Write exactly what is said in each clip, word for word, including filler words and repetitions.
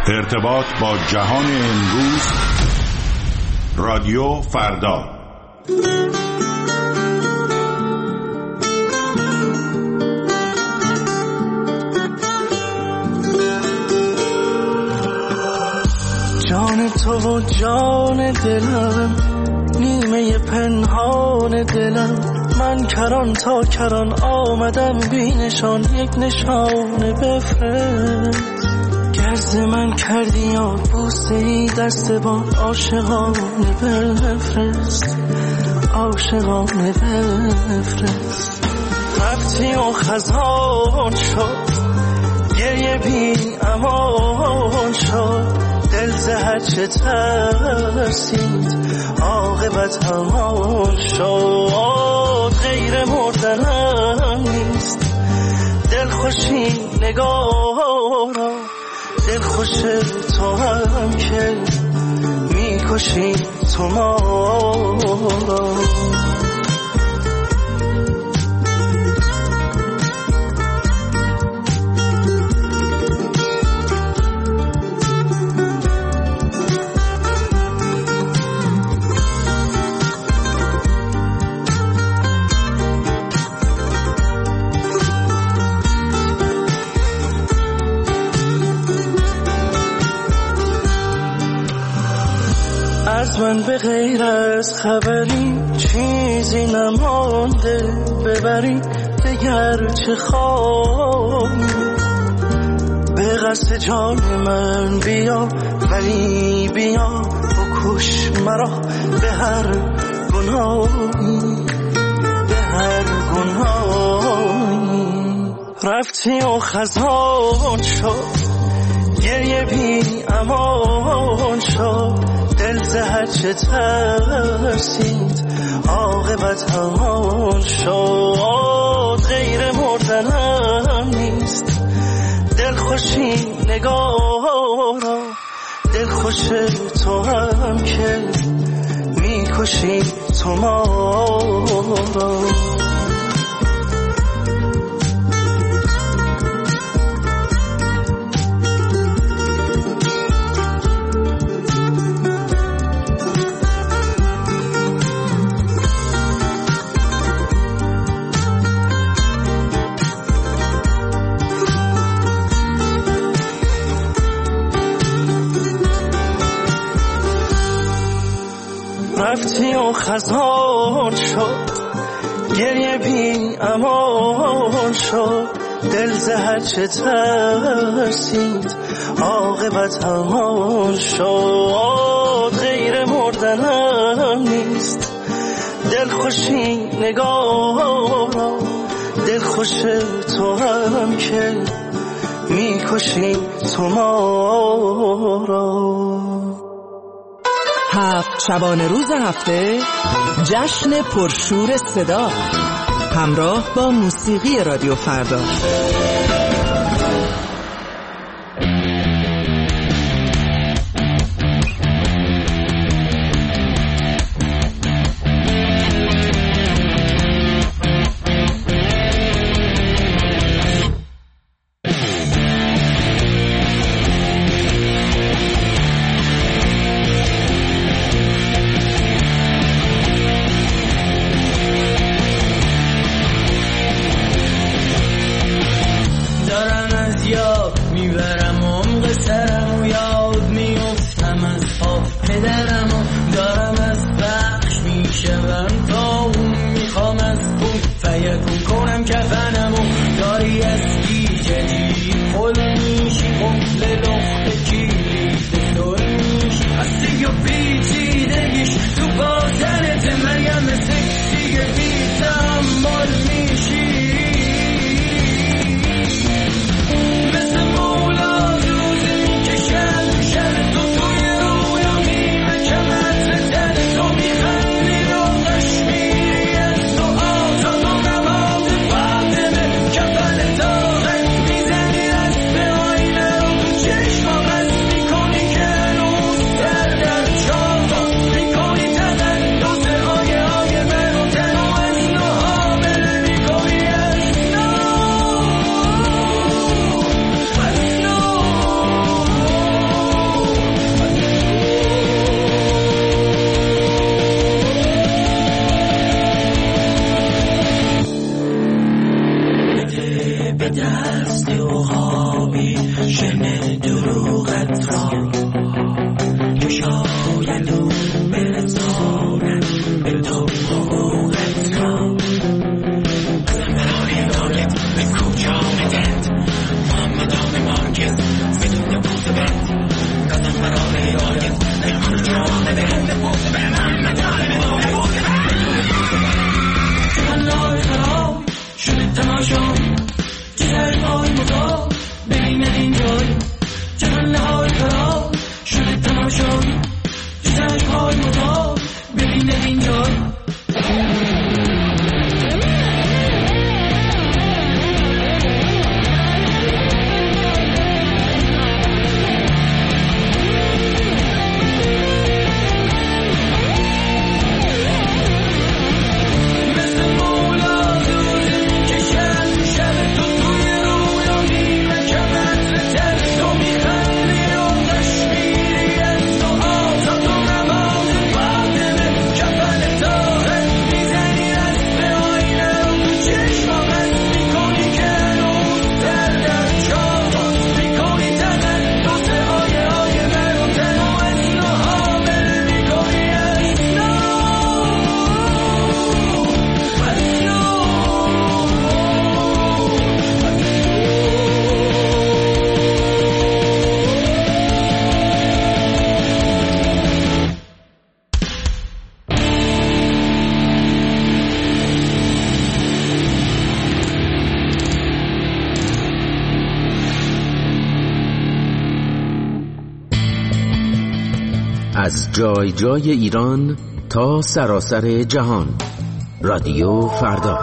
ارتباط با جهان امروز، رادیو فردا. جان تو و جان دلم، نیمه پنهان دلم، من کران تا کران آمدم بی نشان، یک نشانه بفرست. گرز من کردی یاد بوسه ای دست با عاشقانه بفرست، عاشقانه بفرست. رفتی و خزان شد، گریه بی امان شد، دل زهر چه ترسید عاقبت همان شد. غیر مردنم نیست دل خوشی نگاه را، دل خوش تو هم که میکشی تو ما را. از من به غیر از خبری چیزی نمانده، ببری دگر چه خواهی. به قصد جان من بیا، ولی بیا بکش مرا به هر گناهی، به هر گناهی. رفتی و خزان شد، گریه بی امان شد، دل زهر چه ترسید عاقبت همان شد. غیر مردنم نیست دل خوشی نگاه را، دل خوش تو هم که میکشی تو ما را. رفتی و خزان شد، گریه بی امان شد، دل زهر چه ترسید عاقبت همان شد. غیر مردنم نیست دل خوشی نگاه را، دل خوش تو هم که میکشی تو ما را. هفت شبانه روز هفته، جشن پرشور صدا، همراه با موسیقی رادیو فردا. از جای جای ایران تا سراسر جهان، رادیو فردا.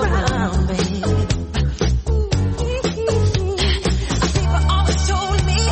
Told me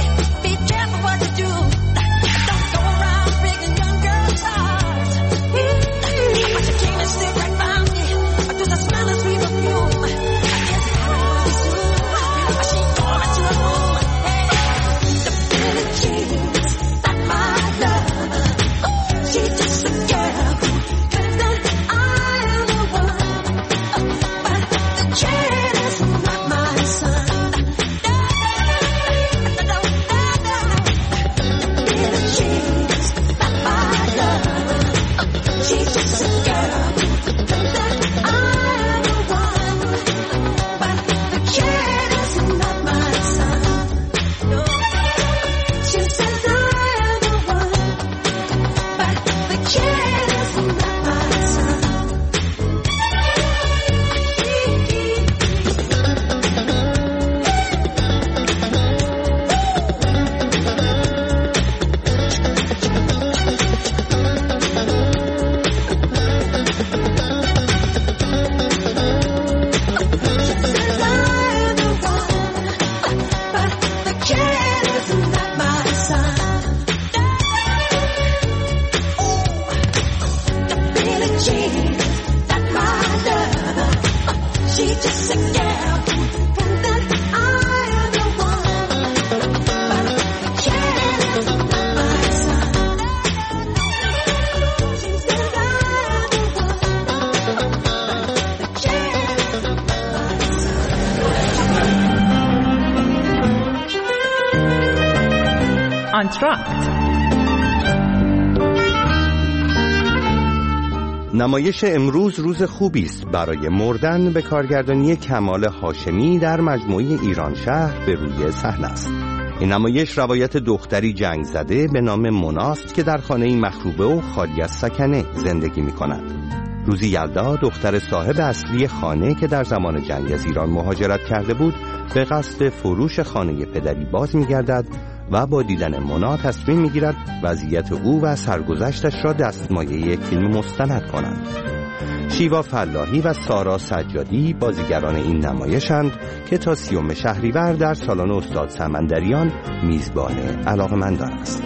آنتراکت. نمایش امروز روز خوبی است برای مردن به کارگردانی کمال هاشمی در مجموعه ایران شهر به روی صحنه است. این نمایش روایت دختری جنگ زده به نام مناست که در خانه‌ای مخروبه و خالی از سکنه زندگی می‌کند. روزی یلدا دختر صاحب اصلی خانه که در زمان جنگ از ایران مهاجرت کرده بود به قصد فروش خانه پدری باز می‌گردد و با دیدن مونا تصمیم می‌گیرد وضعیت او و سرگذشتش را دستمایه یک فیلم مستند کنند. شیوا فلاحی و سارا سجادی بازیگران این نمایشند که تا سیوم شهریور در سالن استاد سمندریان میزبان علاقه‌مندان است.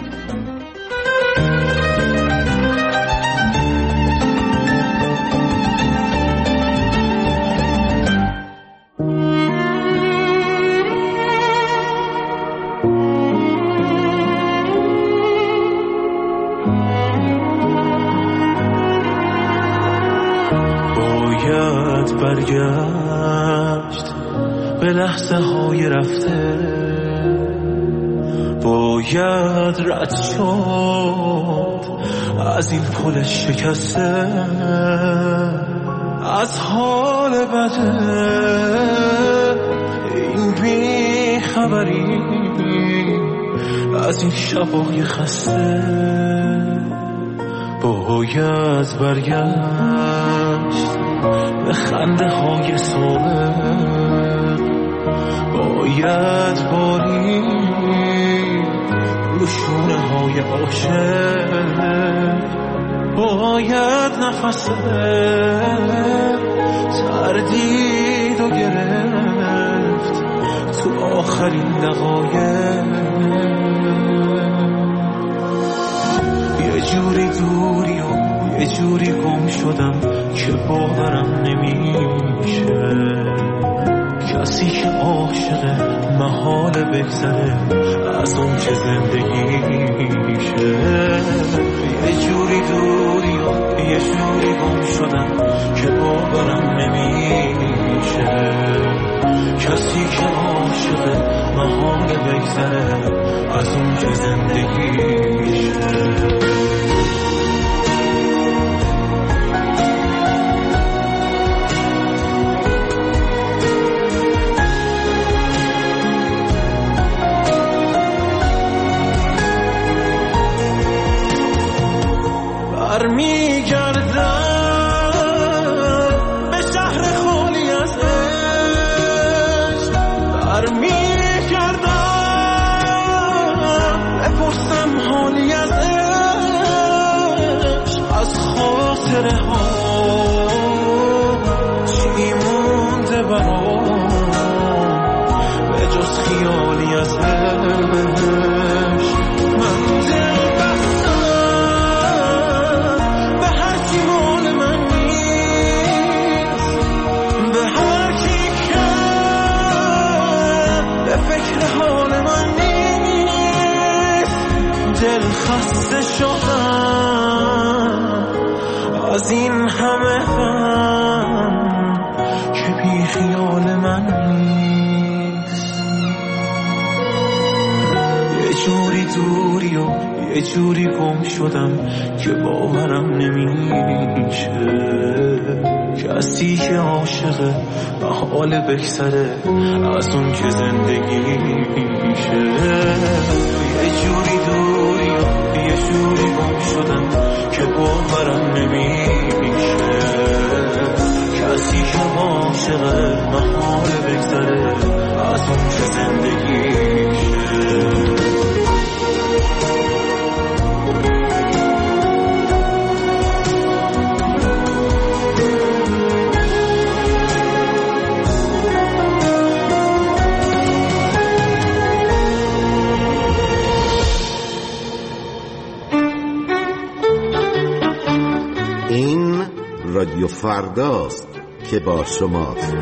برگشت به لحظه های رفته، باید رد شد از این پل شکسته، از حال بده این بی خبری، از این شبای خسته. باید برگشت به خنده های سابق، باید بارید رو شونه های عاشق، باید نفس تردید و گرفت تو آخرین دقایق. یه جوری دوری و یه جوری گم شدم که باورم نمیشه، کسی که عاشق محال بگذره از اون که زندگیشه. یه جوری دوری و یه جوری گم شدم که باورم نمیشه، کسی که عاشق محال بگذره از اون که زندگیشه. برمیگردم به شهر خالی از عشق، برمیگردم بپرسم حالی از عشق، از خاطره ها چی مونده برام به جز خیالی از عشق. من دل بستم به هر کی مال من نیست، به هر کی که به فکر حال من نیست. دل خسته شدم از این همه غم که بی خیال من نیست. یه جوری دوری و یه جوری گم شدم که باورم نمیشه، کسی که عاشقه به حال بگذره از اون که زندگیشه. یه جوری دوری و یه جوری گم شدم که باورم نمیشه، کسی که عاشقه به حال بگذره از اون که زندگیشه. رادیو فرداست که با شماست.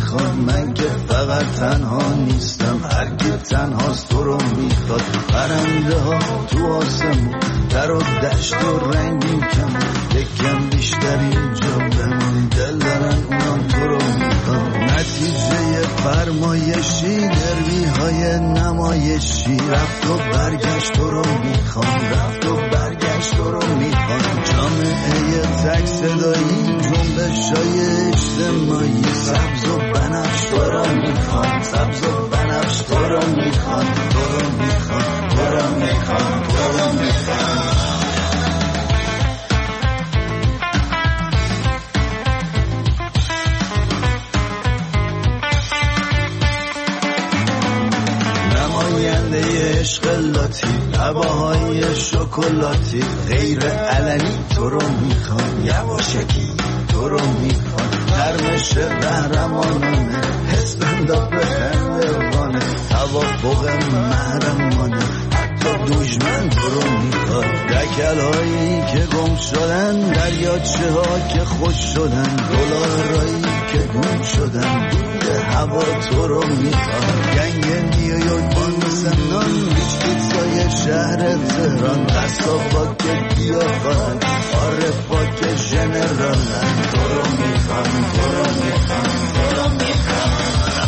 میخواد، من که فقط تنها نیستم، هر کی تنهاست تو رو میخواد. پرنده ها تو آسمون در و دشت و رنگین کمون، یکم بیشتر اینجا بمون، دل دارن اونم تو رو میخواد. نتیجه فرمایشی دروی های نمایشی، رفت و برگشت تو رو میخوام، رفت و برگشت تو رو میخوام. جامعه تک صدایی، جنبش های اجتماعی، سبز و بنفش تو رو میخوام، سبز و بنفش تو رو میخوام، تو رو میخوام، تو رو میخوام، تو رو میخوام. عشق لطیف، هواهای شکلاتی، غیر علنی تو رو میخوام، یواشکی تو رو میخوام. نرمش قهرمانانه، حس بنداز به خندوانه، توافق محرمانه، حتی دشمن تو رو میخواد. دکل هایی که گم شدن، دریاچه ها که خوش شدن، دلارایی که گم شدن، دود هوا تو رو میخواد. گنگ نیویورک بانسنان، بیچ پیتزای شهر تهران، قصابا که گیاهخوارن، عارفا که ژنرالن، تو رو میخوام، تو رو میخوام، تو رو میخوام.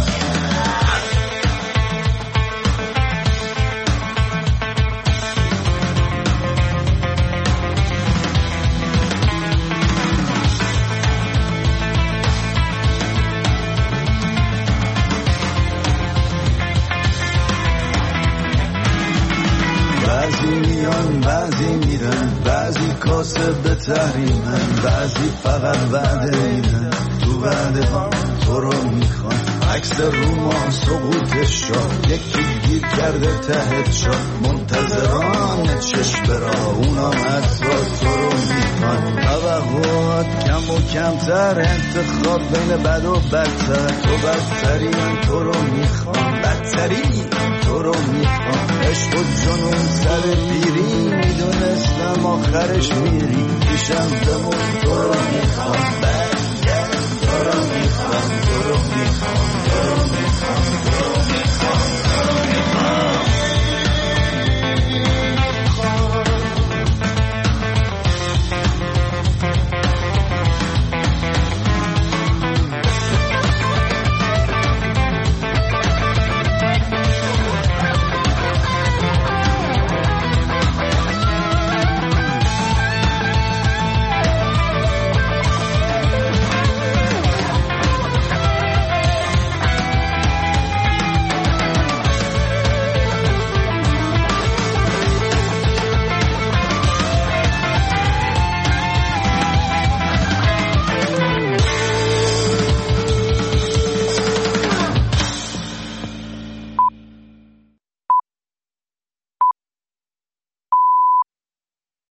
بعضی میرن، بعضی کاسب تحریمن، بعضی فقط وعده میدن، تو وعده ها تو رو میخوان. عکس روما سقوط شاه، یکی گیر کرده ته چاه، منتظران چشم برا، اونام حتی تو رو میخوان. توقعات کم و کمتر، انتخاب بین بد و بدتر، تو بدتری من تو رو میخوان، بدتری تو رو میخوان. عشق و جنون سر پیری، میدونستم آخرش میری، پیشم بمون تو رو میخوام، برگرد تو رو میخوام، تو رو میخوام، تو رو میخوام.